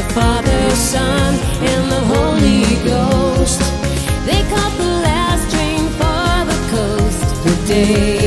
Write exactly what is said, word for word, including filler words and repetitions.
Father, Son, and the Holy Ghost. They caught the last train for the coast today.